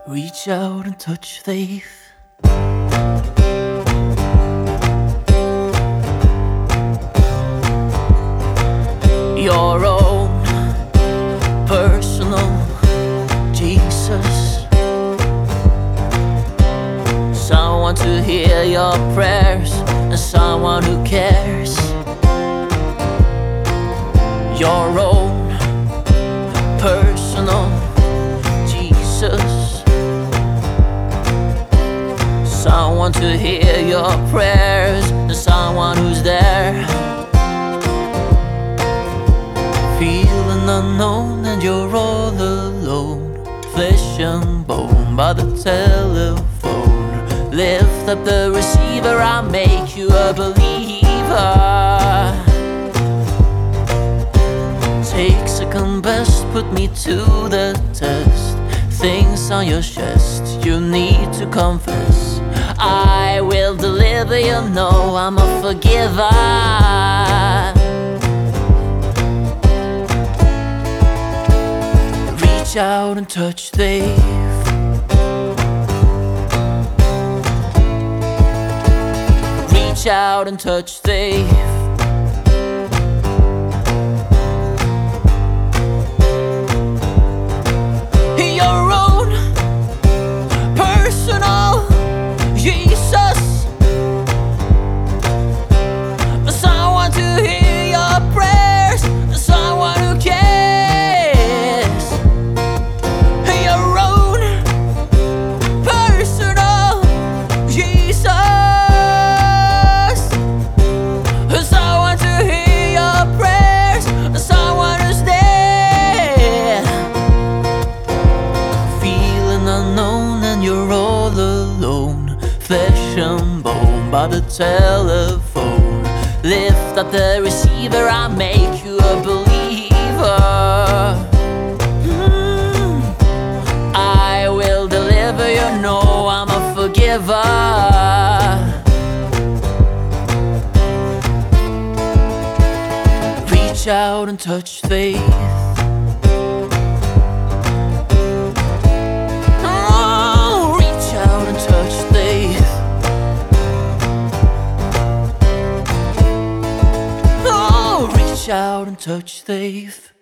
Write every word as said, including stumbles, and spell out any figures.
Reach out and touch faith. Your own personal Jesus. Someone to hear your prayers and someone who cares. Your own personal Jesus. Someone to hear your prayers and someone who's there. Feeling unknown and you're all alone, flesh and bone by the telephone. Lift up the receiver, I'll make you a believer. Take second best, put me to the test. Things on your chest you need to confess. I will deliver, you know I'm a forgiver. Reach out and touch faith. Reach out and touch faith. Your own personal Jesus. Someone to hear your prayers, someone who cares. Your own personal Jesus. Someone to hear your prayers, someone who's there. Feeling unknown and you're all alone, flesh and bone by the telephone. Lift up the receiver, I'll make you a believer. mm. I will deliver, you know I'm a forgiver. Reach out and touch faith. Oh, reach out and touch faith. Oh, reach out and touch faith.